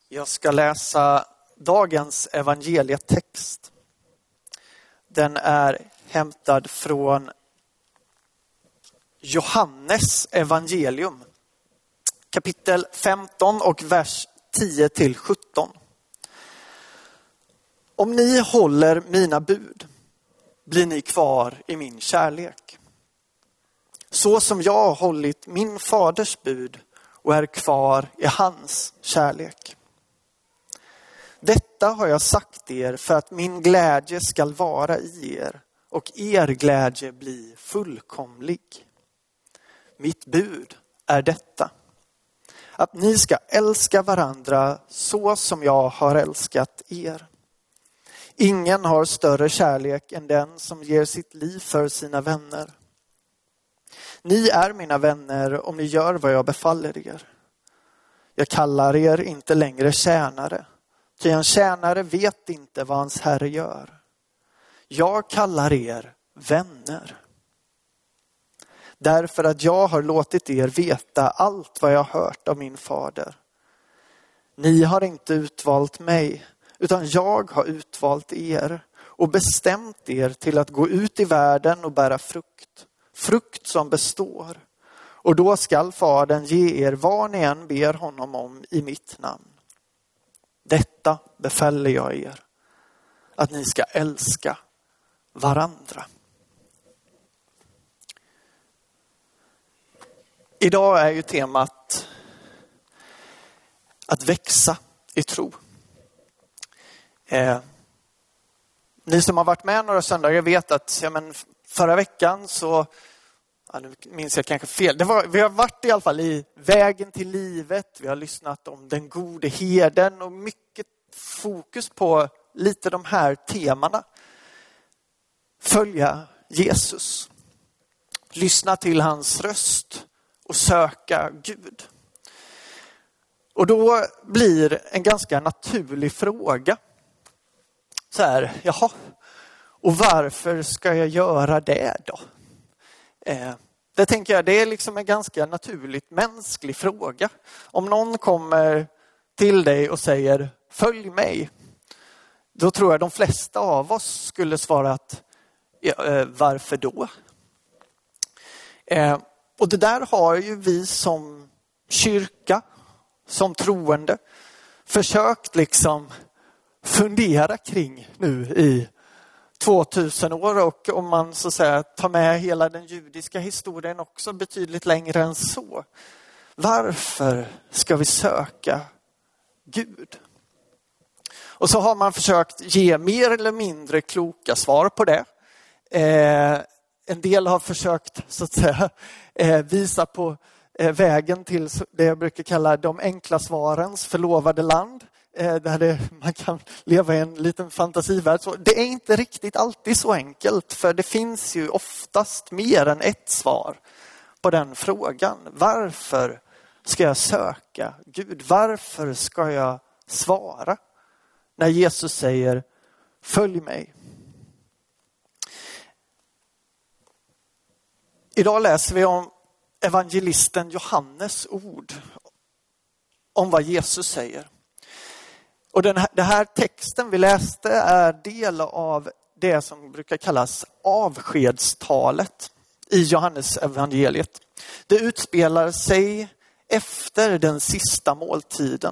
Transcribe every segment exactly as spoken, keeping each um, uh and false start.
Jag ska läsa dagens evangelietext. Den är hämtad från Johannes evangelium. Kapitel femton och vers tio till sjutton. Om ni håller mina bud blir ni kvar i min kärlek. Så som jag har hållit min faders bud och är kvar i hans kärlek. Detta har jag sagt er för att min glädje ska vara i er och er glädje bli fullkomlig. Mitt bud är detta: att ni ska älska varandra så som jag har älskat er. Ingen har större kärlek än den som ger sitt liv för sina vänner. Ni är mina vänner om ni gör vad jag befaller er. Jag kallar er inte längre tjänare, ty en tjänare vet inte vad hans herre gör. Jag kallar er vänner. Därför att jag har låtit er veta allt vad jag har hört av min fader. Ni har inte utvalt mig, utan jag har utvalt er och bestämt er till att gå ut i världen och bära frukt. Frukt som består. Och då skall Fadern ge er vad ni än ber honom om i mitt namn. Detta befäller jag er, att ni ska älska varandra. Idag är ju temat att växa i tro. Eh, ni som har varit med några söndagar vet att ja, men förra veckan så, ja, nu minns jag kanske fel, det var, vi har varit i alla fall i vägen till livet, vi har lyssnat om den gode herden och mycket fokus på lite de här temana. Följa Jesus, lyssna till hans röst och söka Gud. Och då blir en ganska naturlig fråga så här, jaha, och varför ska jag göra det då? Eh, det tänker jag, det är liksom en ganska naturligt mänsklig fråga. Om någon kommer till dig och säger, följ mig, då tror jag de flesta av oss skulle svara att, ja, eh, varför då? Eh, och det där har ju vi som kyrka, som troende, försökt liksom fundera kring nu i tvåtusen år, och om man så att säga tar med hela den judiska historien också betydligt längre än så. Varför ska vi söka Gud? Och så har man försökt ge mer eller mindre kloka svar på det. Eh, en del har försökt så att säga eh, visa på eh, vägen till det jag brukar kalla de enkla svarens förlovade land. Där det, man kan leva i en liten fantasivärld. Så det är inte riktigt alltid så enkelt. För det finns ju oftast mer än ett svar på den frågan. Varför ska jag söka Gud? Varför ska jag svara när Jesus säger, följ mig? Idag läser vi om evangelisten Johannes ord om vad Jesus säger. Och den här, den här texten vi läste är del av det som brukar kallas avskedstalet i Johannes evangeliet. Det utspelar sig efter den sista måltiden.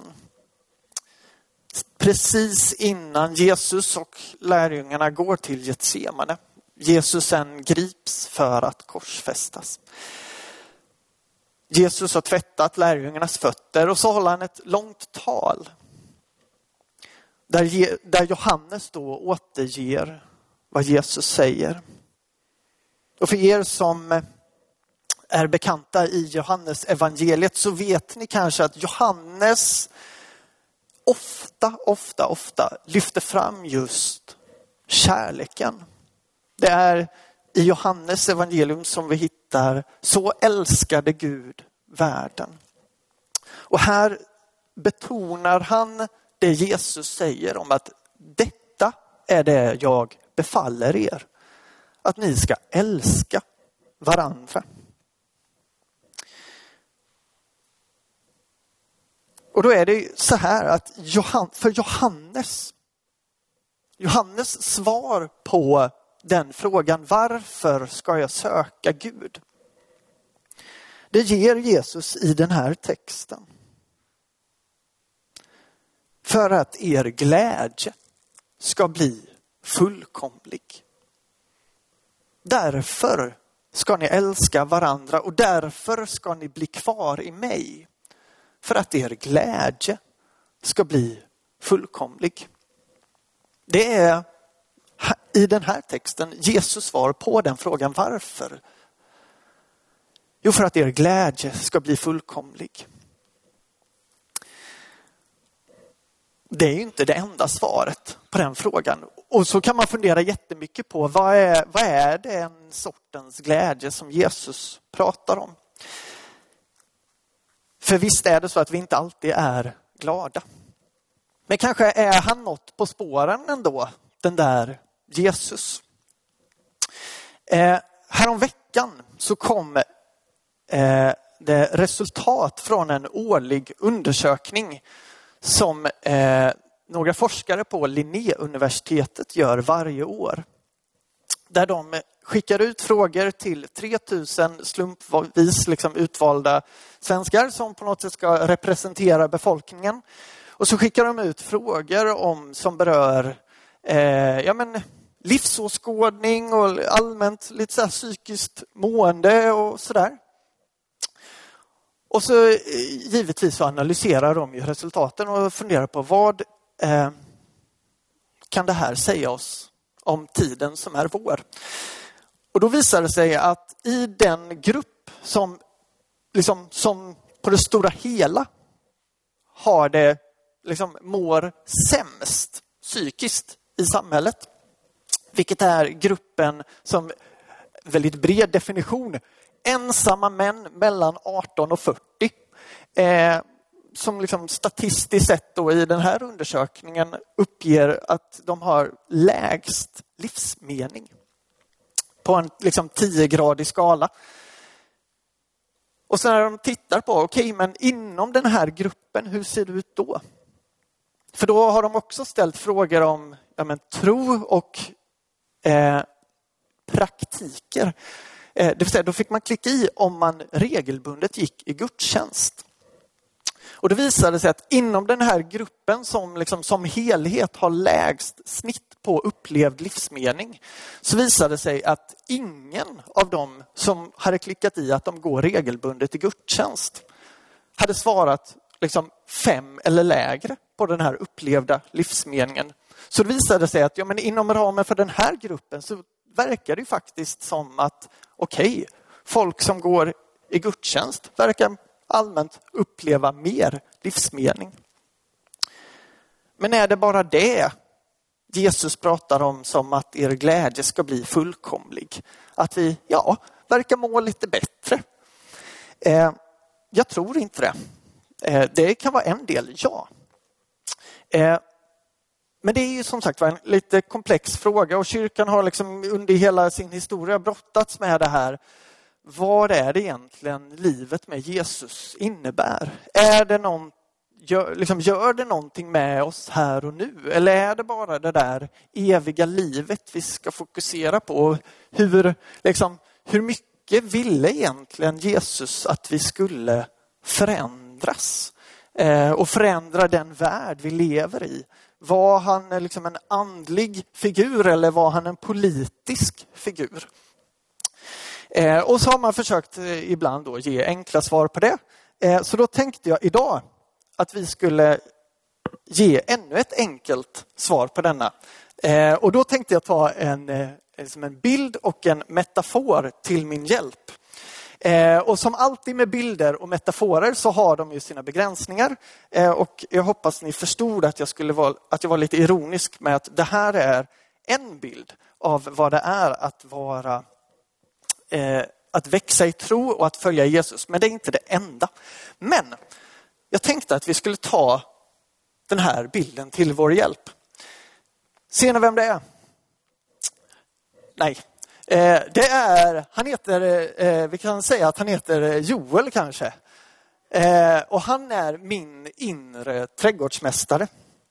Precis innan Jesus och lärjungarna går till Getsemane. Jesus sen grips för att korsfästas. Jesus har tvättat lärjungarnas fötter och så håller han ett långt tal. Där, där Johannes då återger vad Jesus säger. Och för er som är bekanta i Johannes evangeliet så vet ni kanske att Johannes ofta, ofta, ofta lyfter fram just kärleken. Det är i Johannes evangelium som vi hittar, så älskade Gud världen. Och här betonar han det Jesus säger om att detta är det jag befaller er. Att ni ska älska varandra. Och då är det så här att Johan, för Johannes, Johannes svar på den frågan, varför ska jag söka Gud? Det ger Jesus i den här texten. För att er glädje ska bli fullkomlig. Därför ska ni älska varandra och därför ska ni bli kvar i mig. För att er glädje ska bli fullkomlig. Det är i den här texten Jesus svar på den frågan, varför? Jo, för att er glädje ska bli fullkomlig. Det är ju inte det enda svaret på den frågan. Och så kan man fundera jättemycket på vad är, vad är den sortens glädje som Jesus pratar om? För visst är det så att vi inte alltid är glada. Men kanske är han något på spåren ändå, den där Jesus. Eh, häromveckan så kom eh, det resultat från en årlig undersökning som eh, några forskare på Linnéuniversitetet gör varje år. Där de skickar ut frågor till tre tusen slumpvis liksom utvalda svenskar som på något sätt ska representera befolkningen. Och så skickar de ut frågor om som berör eh, ja men, livsåskådning och allmänt lite så här psykiskt mående och sådär. Och så givetvis så analyserar de ju resultaten och funderar på vad eh, kan det här säga oss om tiden som är vår. Och då visar det sig att i den grupp som, liksom, som på det stora hela har det liksom, mår sämst psykiskt i samhället. Vilket är gruppen som väldigt bred definition. Ensamma män mellan arton och fyrtio. Eh, som liksom statistiskt sett då i den här undersökningen uppger att de har lägst livsmening. På en liksom tio-gradig skala. Och så när de tittar på, okej okay, men inom den här gruppen, hur ser det ut då? För då har de också ställt frågor om ja, men, tro och eh, praktiker. Eh, det vill säga, då fick man klicka i om man regelbundet gick i gudstjänst. Och det visade sig att inom den här gruppen som, liksom, som helhet har lägst snitt på upplevd livsmening, så visade det sig att ingen av dem som hade klickat i att de går regelbundet i gudstjänst hade svarat liksom, fem eller lägre på den här upplevda livsmeningen. Så det visade sig att ja, men inom ramen för den här gruppen så verkar det faktiskt som att okej, okay, folk som går i gudstjänst verkar allmänt uppleva mer livsmening. Men är det bara det Jesus pratar om som att er glädje ska bli fullkomlig? Att vi, ja, verkar må lite bättre? Eh, jag tror inte det. Eh, det kan vara en del, ja. Eh, men det är ju som sagt en lite komplex fråga och kyrkan har liksom under hela sin historia brottats med det här. Vad är det egentligen livet med Jesus innebär? Är det någon, gör, liksom, gör det någonting med oss här och nu? Eller är det bara det där eviga livet vi ska fokusera på? Hur, liksom, hur mycket ville egentligen Jesus att vi skulle förändras? Eh, och förändra den värld vi lever i? Var han liksom en andlig figur eller var han en politisk figur? Eh, och så har man försökt eh, ibland då ge enkla svar på det. Eh, så då tänkte jag idag att vi skulle ge ännu ett enkelt svar på denna. Eh, och då tänkte jag ta en, eh, liksom en bild och en metafor till min hjälp. Eh, och som alltid med bilder och metaforer så har de ju sina begränsningar. Eh, och jag hoppas ni förstod att jag, skulle vara, att jag var lite ironisk med att det här är en bild av vad det är att vara eh, att växa i tro och att följa Jesus. Men det är inte det enda. Men jag tänkte att vi skulle ta den här bilden till vår hjälp. Ser ni vem det är? Nej. Eh, det är, han heter, eh, vi kan säga att han heter Joel kanske. Eh, och han är min inre trädgårdsmästare.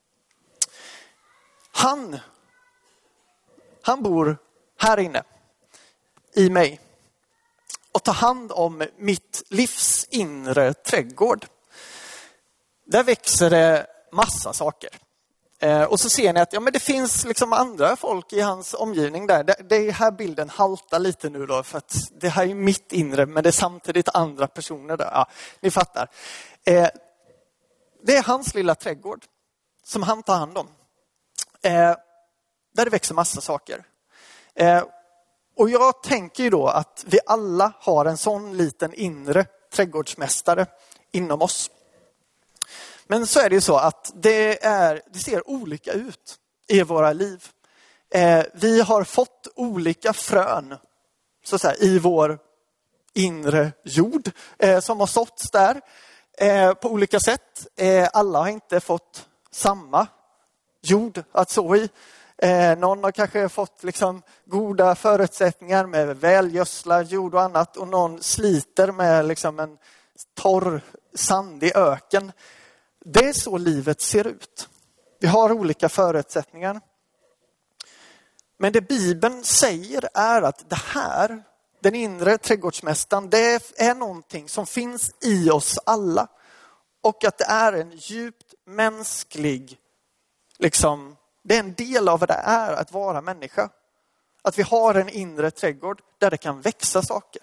Han, han bor här inne i mig och tar hand om mitt livs inre trädgård. Där växer det massa saker. Eh, och så ser ni att ja, men det finns liksom andra folk i hans omgivning där. Det, det är här bilden haltar lite nu då, för att det här är mitt inre, men det är samtidigt andra personer där. Ja, ni fattar. Eh, det är hans lilla trädgård som han tar hand om. Eh, där det växer massa saker. Eh, och jag tänker ju då att vi alla har en sån liten inre trädgårdsmästare inom oss. Men så är det ju så att det, är, det ser olika ut i våra liv. Eh, vi har fått olika frön så att säga, i vår inre jord eh, som har såtts där eh, på olika sätt. Eh, alla har inte fått samma jord att så i. Eh, någon har kanske fått liksom goda förutsättningar med välgödslad jord och annat. Och någon sliter med liksom en torr, sandig öken. Det är så livet ser ut. Vi har olika förutsättningar. Men det Bibeln säger är att det här, den inre trädgårdsmästaren, det är någonting som finns i oss alla. Och att det är en djupt mänsklig, liksom, det är en del av vad det är att vara människa. Att vi har en inre trädgård där det kan växa saker.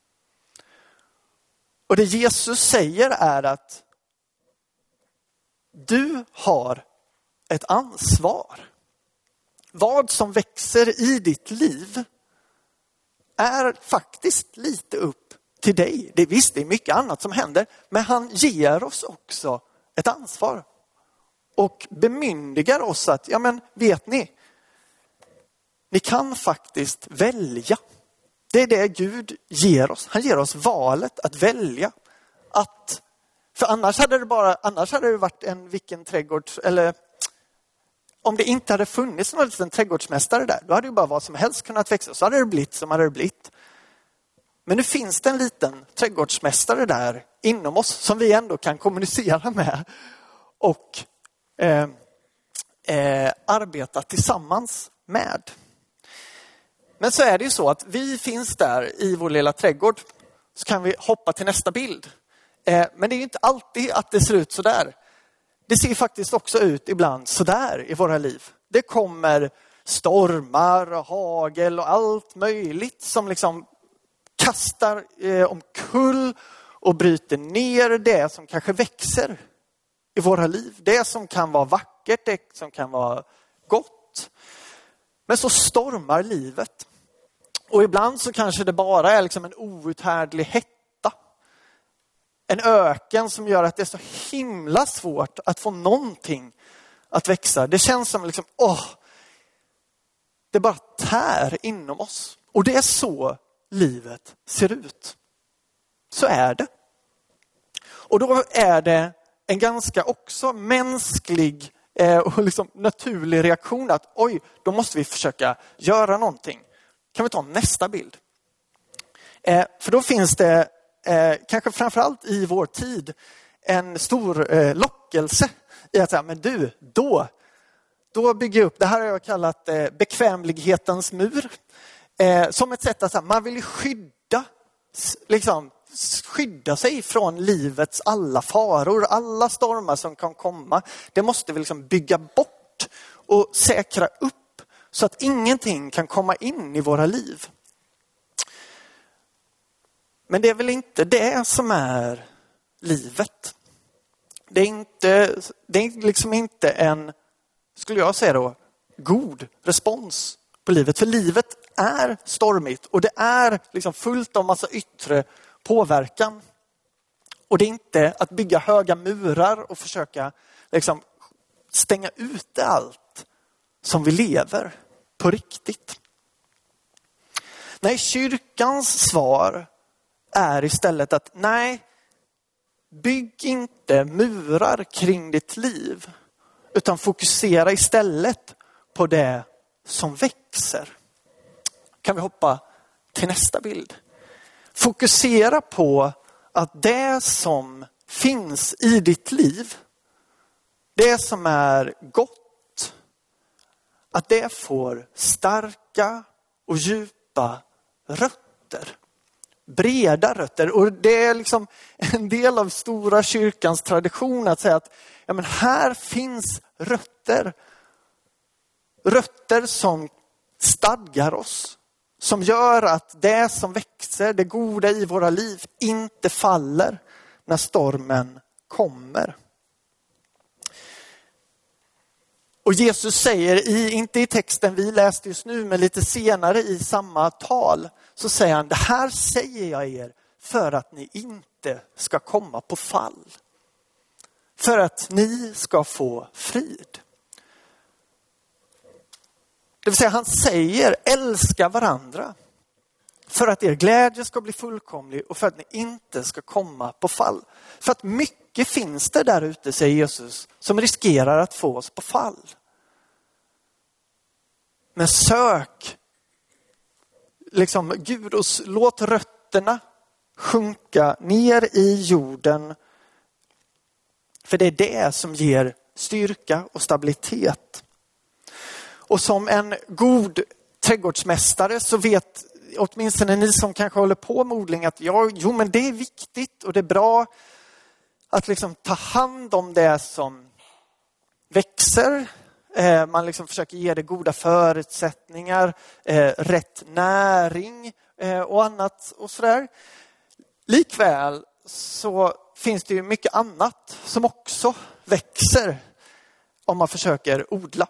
Och det Jesus säger är att du har ett ansvar. Vad som växer i ditt liv är faktiskt lite upp till dig. Det är visst, det är mycket annat som händer, men han ger oss också ett ansvar. Och bemyndigar oss att, ja men vet ni, ni kan faktiskt välja. Det är det Gud ger oss. Han ger oss valet att välja. Att, för annars hade det bara, annars hade det varit en vilken trädgård, eller om det inte hade funnits någon liten trädgårdsmästare där, då hade det bara vad som helst kunnat växa. Så hade det blivit som hade det blivit. Men nu finns det en liten trädgårdsmästare där inom oss som vi ändå kan kommunicera med och eh, eh, arbeta tillsammans med. Men så är det ju så att vi finns där i vår lilla trädgård, så kan vi hoppa till nästa bild. Eh, men det är ju inte alltid att det ser ut så där. Det ser faktiskt också ut ibland så där i våra liv. Det kommer stormar och hagel och allt möjligt som liksom kastar eh, omkull och bryter ner det som kanske växer i våra liv. Det som kan vara vackert, det som kan vara gott. Men så stormar livet. Och ibland så kanske det bara är liksom en outhärdlig hetta. En öken som gör att det är så himla svårt att få någonting att växa. Det känns som liksom, åh, det bara tär inom oss. Och det är så livet ser ut. Så är det. Och då är det en ganska också mänsklig eh, och liksom naturlig reaktion att oj, då måste vi försöka göra någonting. Kan vi ta nästa bild? Eh, för då finns det eh, kanske framförallt i vår tid en stor eh, lockelse i att säga, men du, då, då bygger jag upp, det här har jag kallat eh, bekvämlighetens mur. Eh, som ett sätt att säga, man vill skydda, liksom, skydda sig från livets alla faror, alla stormar som kan komma. Det måste vi liksom bygga bort och säkra upp så att ingenting kan komma in i våra liv. Men det är väl inte det som är livet. Det är inte, det är liksom inte en, skulle jag säga då, god respons på livet. För livet är stormigt och det är liksom fullt av massa yttre påverkan. Och det är inte att bygga höga murar och försöka liksom stänga ute allt som vi lever på riktigt. Nej, kyrkans svar är istället att nej, bygg inte murar kring ditt liv, utan fokusera istället på det som växer. Kan vi hoppa till nästa bild? Fokusera på att det som finns i ditt liv, det som är gott, att det får starka och djupa rötter. Breda rötter. Och det är liksom en del av stora kyrkans tradition att säga att ja, men här finns rötter. Rötter som stadgar oss. Som gör att det som växer, det goda i våra liv, inte faller när stormen kommer. Och Jesus säger, i, inte i texten vi läste just nu, men lite senare i samma tal, så säger han, det här säger jag er för att ni inte ska komma på fall. För att ni ska få frid. Det vill säga han säger, älska varandra. För att er glädje ska bli fullkomlig och för att ni inte ska komma på fall. För att mycket finns det där ute, säger Jesus, som riskerar att få oss på fall. Men sök liksom Gud och låt rötterna sjunka ner i jorden. För det är det som ger styrka och stabilitet. Och som en god trädgårdsmästare så vet åtminstone ni som kanske håller på med odling att ja, jo, men det är viktigt och det är bra att liksom ta hand om det som växer. Eh, man liksom försöker ge det goda förutsättningar, eh, rätt näring eh, och annat och sådär. Likväl så finns det ju mycket annat som också växer om man försöker odla.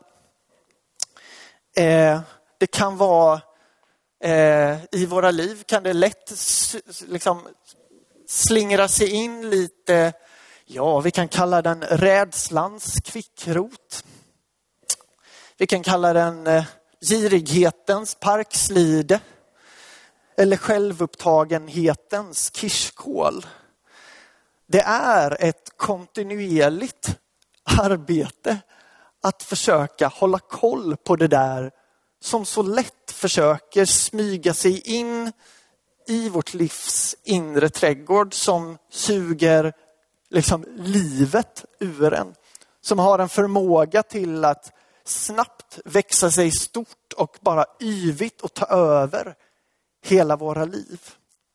Eh, det kan vara eh, i våra liv kan det lätt liksom slingra sig in lite, ja vi kan kalla den rädslans kvickrot. Vi kan kalla den eh, girighetens parkslide eller självupptagenhetens kirskål. Det är ett kontinuerligt arbete att försöka hålla koll på det där som så lätt försöker smyga sig in i vårt livs inre trädgård, som suger liksom livet ur en. Som har en förmåga till att snabbt växa sig stort och bara yvigt och ta över hela våra liv.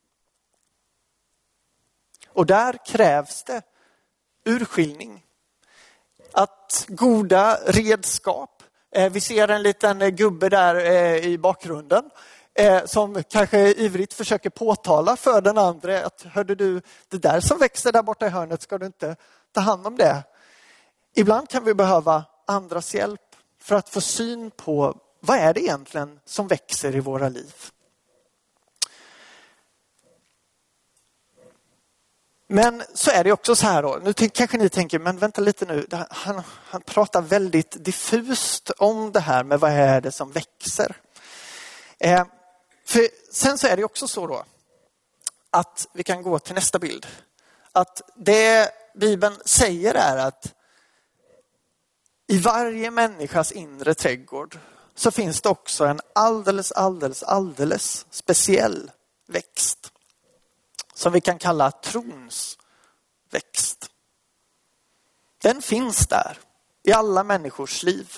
Och där krävs det urskiljning. Att goda redskap. Eh, vi ser en liten gubbe där eh, i bakgrunden. Eh, som kanske ivrigt försöker påtala för den andra att hörde du, det där som växer där borta i hörnet, ska du inte ta hand om det? Ibland kan vi behöva andras hjälp för att få syn på vad är det egentligen som växer i våra liv. Men så är det också så här då. Nu t- kanske ni tänker, men vänta lite nu. Han, han pratar väldigt diffust om det här med vad är det som växer. Eh, för sen så är det också så då att vi kan gå till nästa bild. Att det Bibeln säger är att i varje människas inre trädgård så finns det också en alldeles, alldeles, alldeles speciell växt. Som vi kan kalla trons växt. Den finns där i alla människors liv.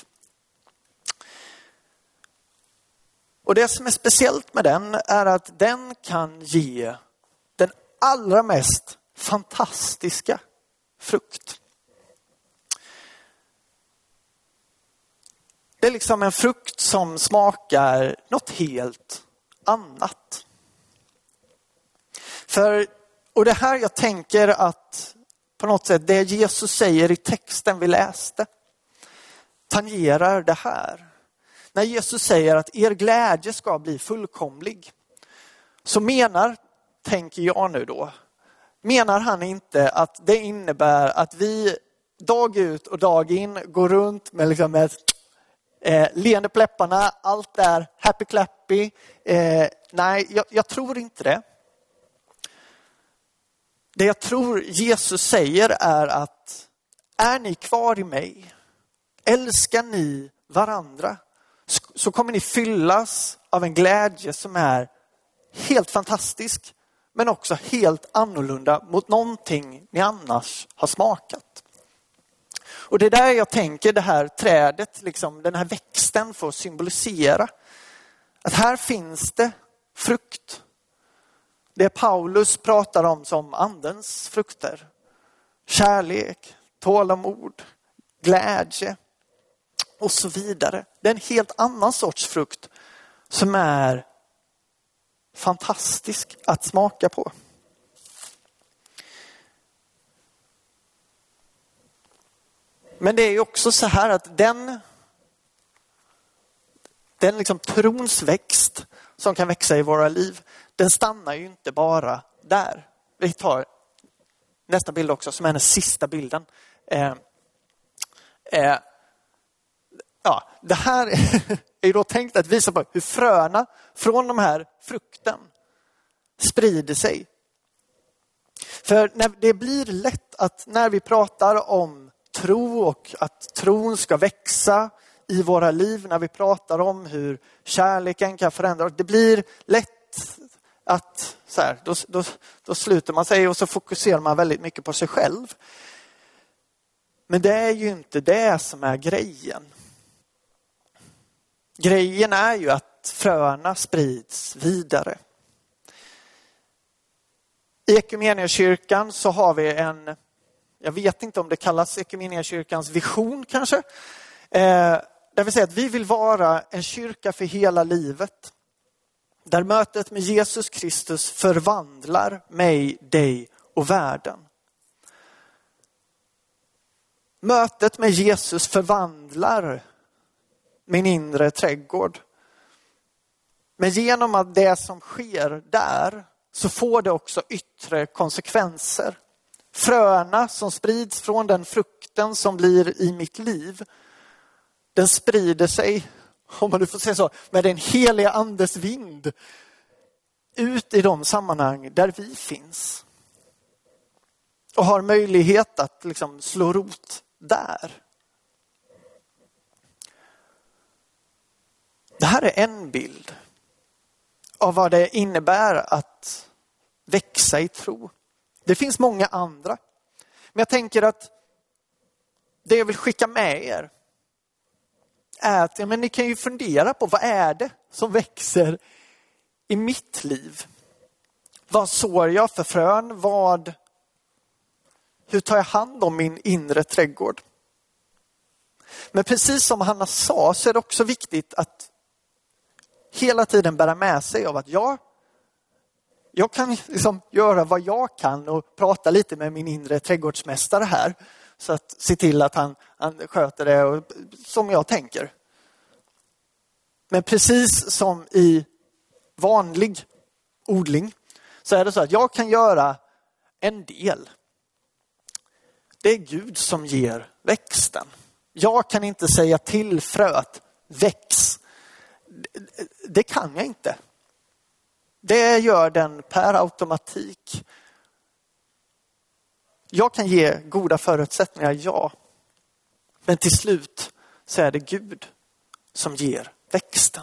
Och det som är speciellt med den är att den kan ge den allra mest fantastiska frukt. Det är liksom en frukt som smakar något helt annat. För, och det här jag tänker att på något sätt det Jesus säger i texten vi läste tangerar det här. När Jesus säger att er glädje ska bli fullkomlig, så menar, tänker jag nu då, menar han inte att det innebär att vi dag ut och dag in går runt med liksom ett eh, leende på läpparna, allt är happy clappy. Eh, nej, jag, jag tror inte det. Det jag tror Jesus säger är att är ni kvar i mig, älskar ni varandra, så kommer ni fyllas av en glädje som är helt fantastisk. men också helt annorlunda mot någonting ni annars har smakat. Och det är där jag tänker det här trädet, liksom, den här växten får symbolisera. Att här finns det frukt. Det Paulus pratar om som andens frukter. Kärlek, tålamod, glädje och så vidare. Det är en helt annan sorts frukt som är fantastisk att smaka på. Men det är ju också så här att den, den liksom trons växt som kan växa i våra liv, den stannar ju inte bara där. Vi tar nästa bild också som är den sista bilden. Eh, eh, ja, det här är ju då tänkt att visa på hur fröna från de här frukten sprider sig. För när det blir lätt att när vi pratar om tro och att tron ska växa i våra liv, när vi pratar om hur kärleken kan förändras, det blir lätt att så här, då, då, då sluter man sig och så fokuserar man väldigt mycket på sig själv. Men det är ju inte det som är grejen. Grejen är ju att fröna sprids vidare. I Equmeniakyrkan så har vi en, jag vet inte om det kallas Equmeniakyrkans vision kanske. Eh, där vi säger att vi vill vara en kyrka för hela livet. Där mötet med Jesus Kristus förvandlar mig, dig och världen. Mötet med Jesus förvandlar min inre trädgård. Men genom att det som sker där så får det också yttre konsekvenser. Fröna som sprids från den frukten som blir i mitt liv, den sprider sig, om man nu får säga så, med den heliga andes vind ut i de sammanhang där vi finns. Och har möjlighet att liksom slå rot där. Det här är en bild av vad det innebär att växa i tro. Det finns många andra. Men jag tänker att det jag vill skicka med er är att ja, men ni kan ju fundera på vad är det som växer i mitt liv? Vad sår jag för frön? Vad, hur tar jag hand om min inre trädgård? Men precis som Hanna sa så är det också viktigt att hela tiden bära med sig av att jag, jag kan liksom göra vad jag kan och prata lite med min inre trädgårdsmästare här. Så att se till att han, han sköter det och, som jag tänker. Men precis som i vanlig odling så är det så att jag kan göra en del. Det är Gud som ger växten. Jag kan inte säga till fröet väx. Det kan jag inte. Det gör den per automatik. Jag kan ge goda förutsättningar, ja. Men till slut så är det Gud som ger växten.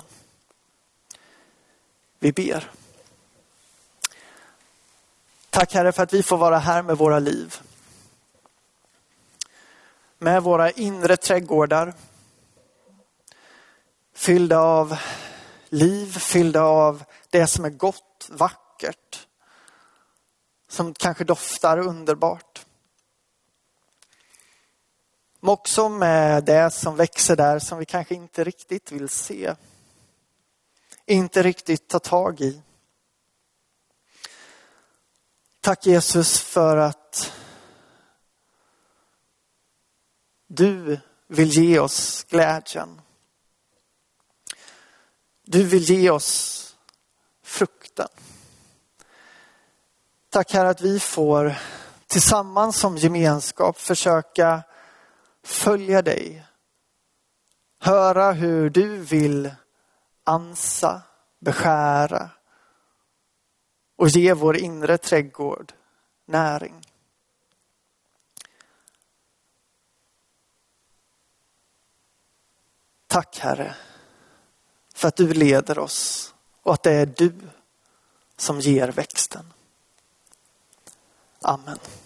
Vi ber. Tack Herre för att vi får vara här med våra liv. Med våra inre trädgårdar. Fyllda av liv, fyllda av det som är gott, vackert. Som kanske doftar underbart. Men också med det som växer där som vi kanske inte riktigt vill se. Inte riktigt ta tag i. Tack Jesus för att du vill ge oss glädjen. Du vill ge oss frukten. Tack Herre att vi får tillsammans som gemenskap försöka följa dig. Höra hur du vill ansa, beskära och ge vår inre trädgård näring. Tack Herre för att du leder oss och att det är du som ger växten. Amen.